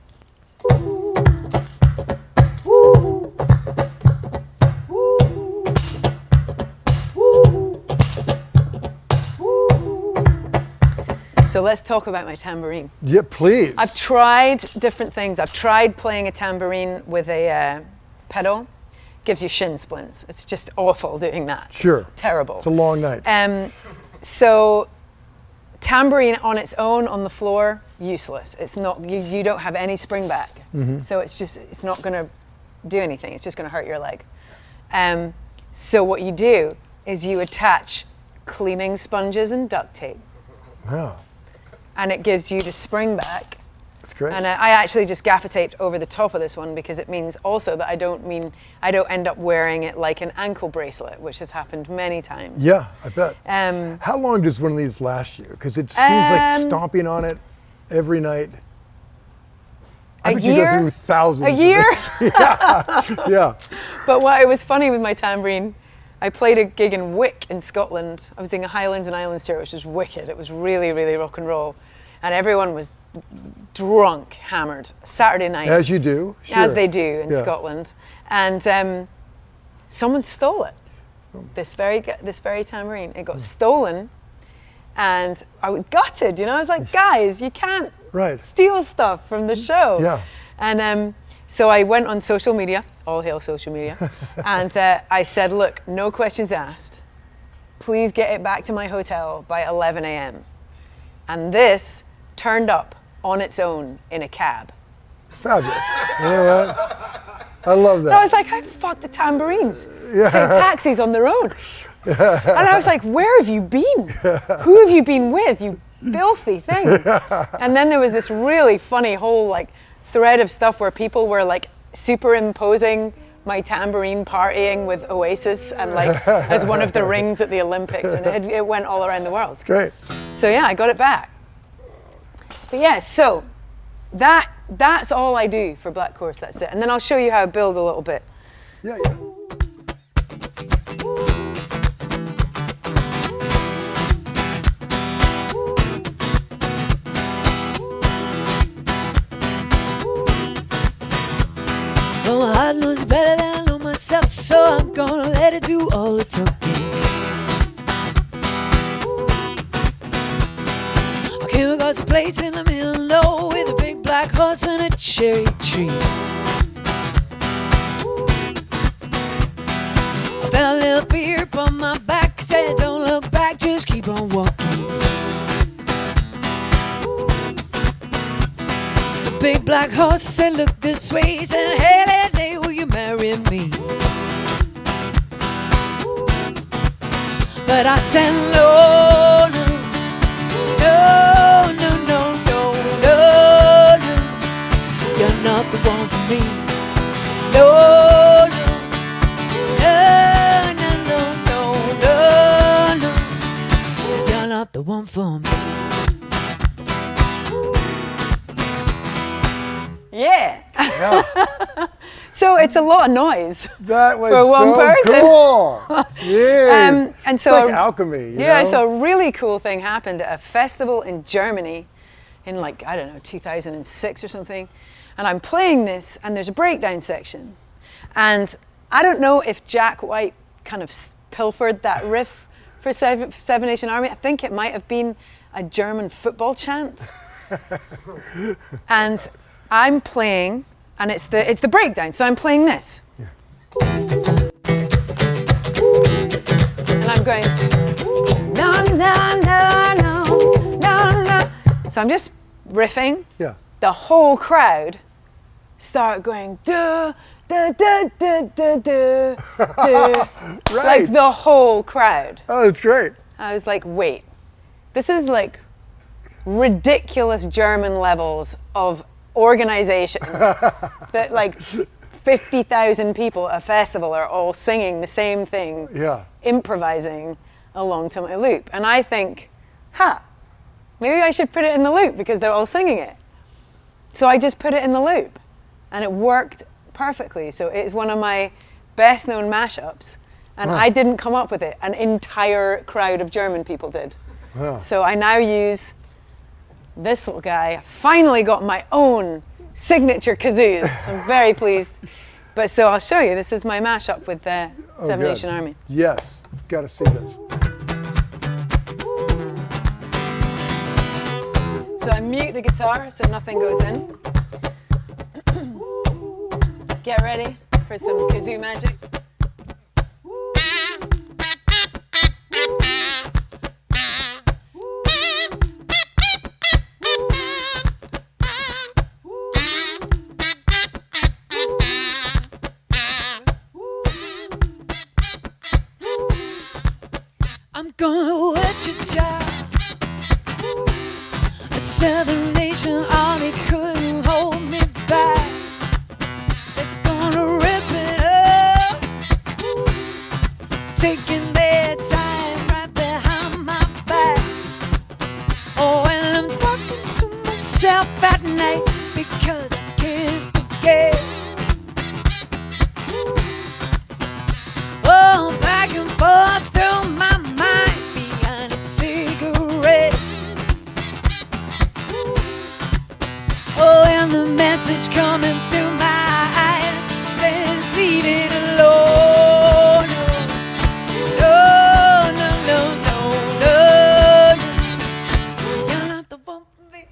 So let's talk about my tambourine. Yeah, please. I've tried different things. I've tried playing a tambourine with a uh, pedal. Gives you shin splints. It's just awful doing that. Sure. Terrible. It's a long night. Um, so tambourine on its own on the floor, useless. It's not, you, you don't have any spring back. Mm-hmm. So it's just, it's not gonna do anything. It's just gonna hurt your leg. Um, so what you do is you attach cleaning sponges and duct tape. Wow. And it gives you the spring back. It's great. And I, I actually just gaffer taped over the top of this one because it means also that I don't mean I don't end up wearing it like an ankle bracelet, which has happened many times. Yeah, I bet. Um, How long does one of these last you? Because it seems Um, like stomping on it every night. I A bet you go year? through thousands. A of year? these. yeah, yeah. But what it was funny with my tambourine, I played a gig in Wick in Scotland. I was doing a Highlands and Islands tour, which was wicked. It was really, really rock and roll. And everyone was drunk, hammered, Saturday night. As you do. Sure. As they do in Yeah. Scotland. And um, someone stole it. This very, this very tambourine. It got stolen. And I was gutted, you know? I was like, guys, you can't Right. steal stuff from the show. Yeah. And um, so I went on social media, all hail social media, and uh, I said, look, no questions asked. Please get it back to my hotel by eleven a.m. And this turned up on its own in a cab. Fabulous. You know what? I love that. So I was like, how the fuck do tambourines take taxis on their own? And I was like, where have you been? Who have you been with, you filthy thing? And then there was this really funny whole like thread of stuff where people were like superimposing my tambourine partying with Oasis and like as one of the rings at the Olympics, and it, it went all around the world. Great. So yeah, I got it back. But yeah, so that that's all I do for Black Course. That's it, and then I'll show you how I build a little bit. Yeah, yeah. Well, my heart knows better than I know myself, so I'm gonna let it do all the talking. I came across a place in the middle of nowhere with a big black horse and a cherry tree. I felt a little fear upon my back, said don't look back, just keep on walking. Big black horse said, look this way. He said, hey, lady, will you marry me? But I said, no, no, no, no, no, no, no, no. You're not the one for me. No, no, no, no, no, no, no. You're not the one for me. Yeah. Yeah. So it's a lot of noise. That was For one so person. cool. Yeah. Um, and so it's like a- alchemy. You Yeah, know? so a really cool thing happened at a festival in Germany in like, I don't know, two thousand six or something. And I'm playing this and there's a breakdown section. And I don't know if Jack White kind of s- pilfered that riff for Seven, Seven Nation Army. I think it might have been a German football chant. And I'm playing, and it's the it's the breakdown. So I'm playing this. And I'm going, no, no, no, no, no, no. So I'm just riffing. Yeah. The whole crowd start going, duh, duh, duh, duh, duh, duh, duh. Right. Like the whole crowd. Oh, that's great. I was like, wait, this is like ridiculous German levels of organization that like fifty thousand people at a festival are all singing the same thing, Yeah. improvising along to my loop. And I think, huh, maybe I should put it in the loop because they're all singing it. So I just put it in the loop and it worked perfectly. So it's one of my best known mashups. And Wow. I didn't come up with it, an entire crowd of German people did. Wow. So I now use this little guy. I finally got my own signature kazoos. I'm very pleased. But so I'll show you. This is my mashup with the Oh, Seven good. Nation Army. Yes. Got to see this. So I mute the guitar so nothing goes in. Get ready for some kazoo magic. I'm gonna wet your child. A Seven Nation Army couldn't myself at night because I can't forget. Oh, back and forth through my mind behind a cigarette. Oh, and the message coming through my eyes says, leave it alone. No, no, no, no, no. You're not the one for me.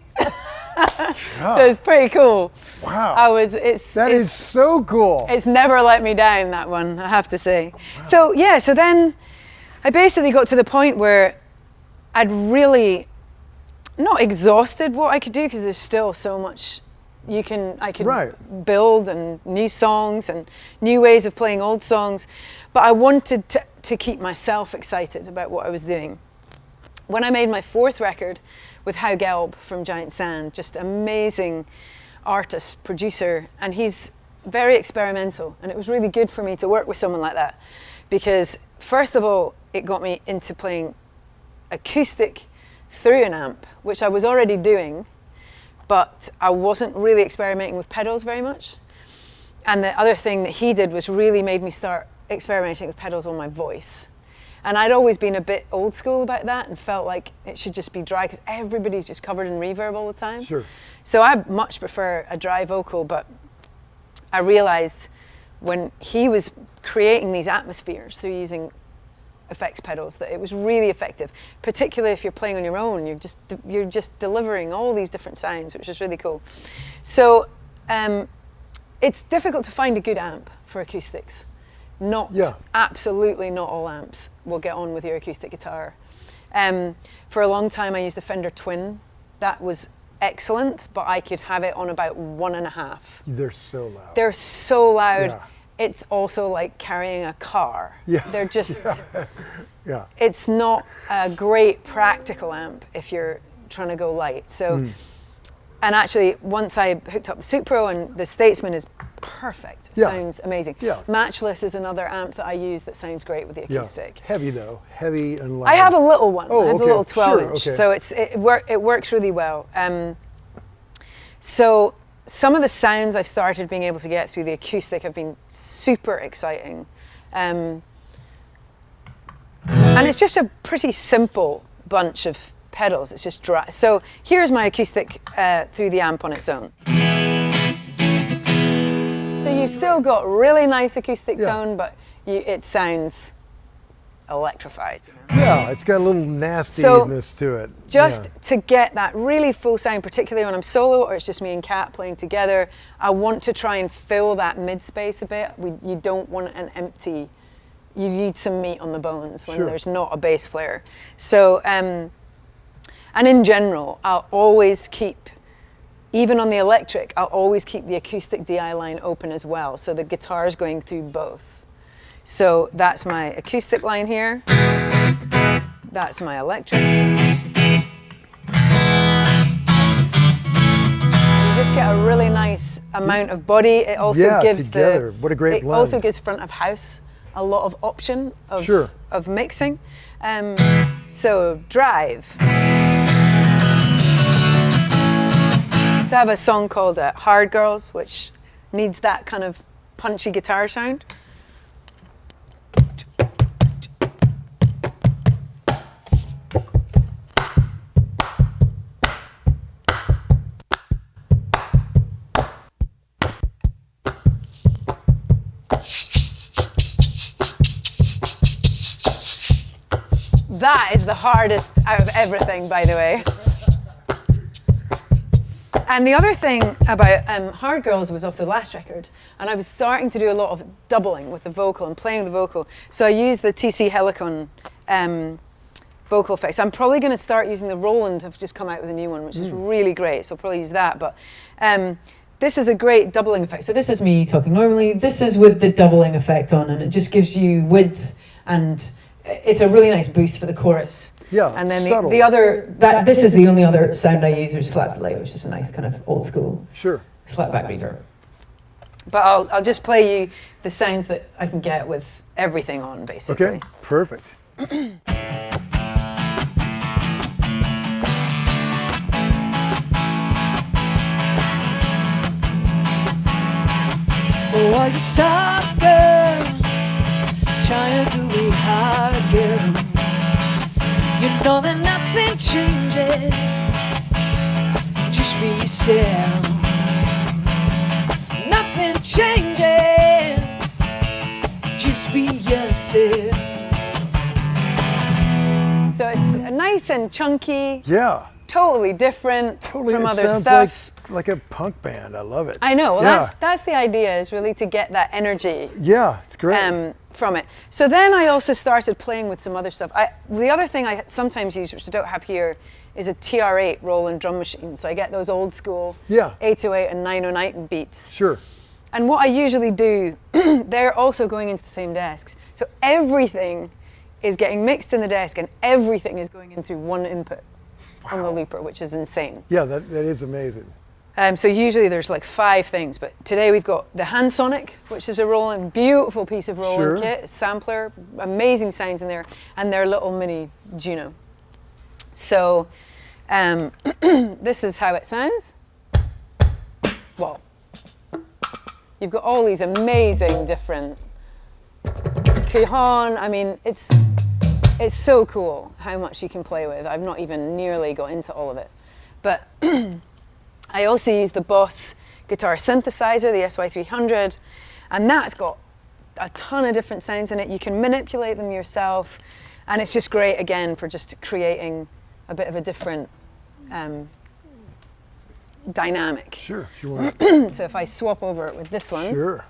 So it's pretty cool. Wow. I was, it's, That it's, is so cool. It's never let me down, that one, I have to say. Wow. So yeah, so then I basically got to the point where I'd really not exhausted what I could do, because there's still so much you can, I could Right. build, and new songs and new ways of playing old songs. But I wanted to, to keep myself excited about what I was doing. When I made my fourth record with Hau Gelb from Giant Sand, just amazing artist, producer, and he's very experimental, and it was really good for me to work with someone like that, because first of all, it got me into playing acoustic through an amp, which I was already doing, but I wasn't really experimenting with pedals very much. And the other thing that he did was really made me start experimenting with pedals on my voice. And I'd always been a bit old school about that and felt like it should just be dry, because everybody's just covered in reverb all the time. Sure. So I much prefer a dry vocal, but I realized when he was creating these atmospheres through using effects pedals that it was really effective, particularly if you're playing on your own. You're just you're just delivering all these different sounds, which is really cool. So um, it's difficult to find a good amp for acoustics. Not Yeah. absolutely not all amps will get on with your acoustic guitar. Um, for a long time, I used a Fender Twin. That was excellent, but I could have it on about one and a half. They're so loud. They're so loud. Yeah. It's also like carrying a car. Yeah. They're just, Yeah. it's not a great practical amp if you're trying to go light. So, Mm. and actually, once I hooked up the Supro, and the Statesman is perfect. It Yeah. sounds amazing. Yeah. Matchless is another amp that I use that sounds great with the Yeah. acoustic. Heavy though. Heavy and loud. I have a little one. Oh, I have okay. a little twelve Sure, inch, okay. so it's it, wor- it works really well. Um, so some of the sounds I've started being able to get through the acoustic have been super exciting, um, and it's just a pretty simple bunch of pedals. It's just dry. So here's my acoustic uh, through the amp on its own. So you've still got really nice acoustic Yeah. tone, but you, it sounds electrified. Yeah, it's got a little nastiness to it. Just Yeah. to get that really full sound, particularly when I'm solo or it's just me and Kat playing together, I want to try and fill that mid space a bit. We, you don't want an empty, you need some meat on the bones when Sure. there's not a bass player. So, um, and in general, I'll always keep, even on the electric, I'll always keep the acoustic D I line open as well, so the guitar's going through both. So that's my acoustic line here. That's my electric. You just get a really nice amount of body. It also Yeah, gives together. the What a great it also blend. gives front of house a lot of option of Sure. of mixing. Um, so drive. So I have a song called uh, Hard Girls, which needs that kind of punchy guitar sound. That is the hardest out of everything, by the way. And the other thing about um, Hard Girls was off the last record, and I was starting to do a lot of doubling with the vocal and playing the vocal. So I used the T C Helicon um, vocal effects. I'm probably going to start using the Roland. Have just come out with a new one, which is really great. So I'll probably use that. But um, this is a great doubling effect. So this is me talking normally. This is with the doubling effect on, and it just gives you width, and it's a really nice boost for the chorus. Yeah, And then the, subtle. the other, that this is the only other sound I use, which is slap delay, which is a nice kind of old school Sure. slap back reverb. But I'll, I'll just play you the sounds that I can get with everything on, basically. Okay, perfect. Oh, all you soft girls trying to be hard girl. You know that nothing changes. Just be yourself. Nothing changes. Just be yourself. So it's nice and chunky, Yeah. totally different Totally. from it other sounds stuff. Like, like a punk band. I love it. I know. Well, yeah. that's that's the idea, is really to get that energy Yeah, it's great. um, from it. So then I also started playing with some other stuff. I, the other thing I sometimes use, which I don't have here, is a T R eight Roland drum machine. So I get those old school Yeah. eight oh eight and nine oh nine beats. Sure. And what I usually do, they're also going into the same desks. So everything is getting mixed in the desk, and everything is going in through one input on the looper, which is insane. Yeah, that, that is amazing. Um, so usually there's like five things, but today we've got the Hansonic, which is a Roland, beautiful piece of Roland Sure. kit, sampler, amazing sounds in there, and their little mini Juno. So um, this is how it sounds. Well, you've got all these amazing different Cajon. I mean, it's it's so cool how much you can play with. I've not even nearly got into all of it, but I also use the Boss guitar synthesizer, the S Y three hundred, and that's got a ton of different sounds in it. You can manipulate them yourself, and it's just great again for just creating a bit of a different um, dynamic. Sure. If you want. So if I swap over it with this one, Sure.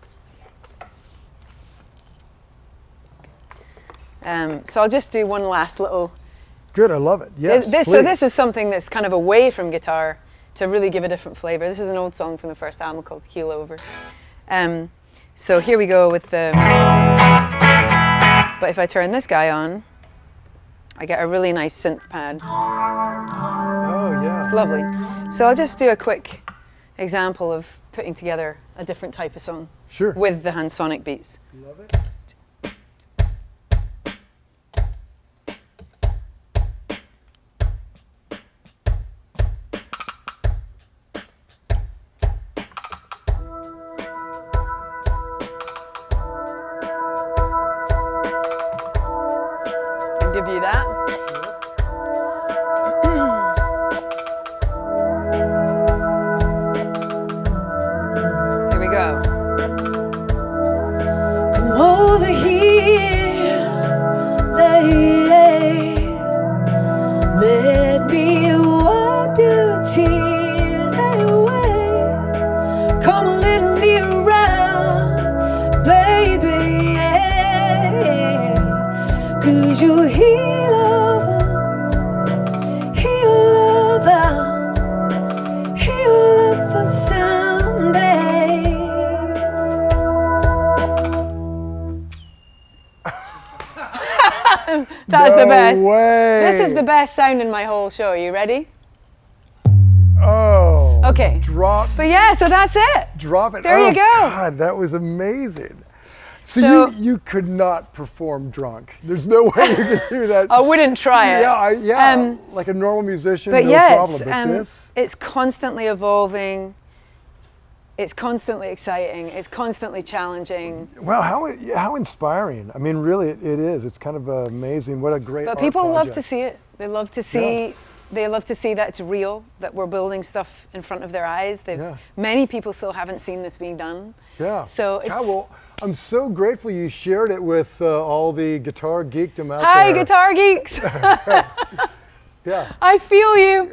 um, so I'll just do one last little. Good. I love it. Yes. this, so please. this is something that's kind of away from guitar to really give a different flavor. This is an old song from the first album called Keel Over. Um, so here we go with the. But if I turn this guy on, I get a really nice synth pad. Oh yeah. It's lovely. So I'll just do a quick example of putting together a different type of song Sure. with the Hansonic beats. Love it. I'll give you that. Here we go. Come over here, lady. Let me wipe your tears away. Come a little nearer, baby. Yeah. 'Cause you'll heal over, heal over, heal over someday. That's the No best. way. This is the best sound in my whole show. Are you ready? Oh. Okay. Drop. But yeah, so that's it. Drop it. There oh, you go. God, that was amazing. So, So- you, you could not perform drunk. There's no way you could do that. I wouldn't try it. Yeah, I, yeah. Um, like a normal musician, But no yeah, problem. it's, But um, this, it's constantly evolving. It's constantly exciting. It's constantly challenging. wow, how how inspiring. I mean, really, it, it is. It's kind of uh, amazing. What a great. But art people love to project. see it. They love to see. They love to see that it's real. That we're building stuff in front of their eyes. They've, Yeah. Many people still haven't seen this being done. Yeah. So God, it's. well, I'm so grateful you shared it with uh, all the guitar geekdom out Hi, there. guitar geeks. Yeah. I feel you.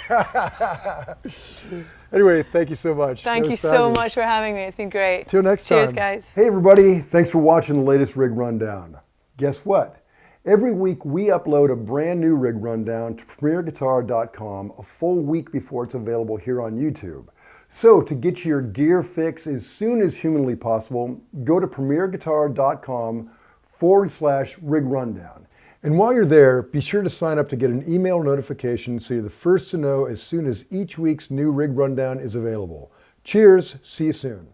Anyway, thank you so much. Thank That you was so fabulous. much for having me. It's been great. Till next Cheers, time. guys. Hey, everybody. Thanks for watching the latest Rig Rundown. Guess what? Every week we upload a brand new Rig Rundown to premier guitar dot com a full week before it's available here on YouTube. So to get your gear fix as soon as humanly possible, go to premier guitar dot com forward slash Rig Rundown. And while you're there, be sure to sign up to get an email notification so you're the first to know as soon as each week's new Rig Rundown is available. Cheers. See you soon.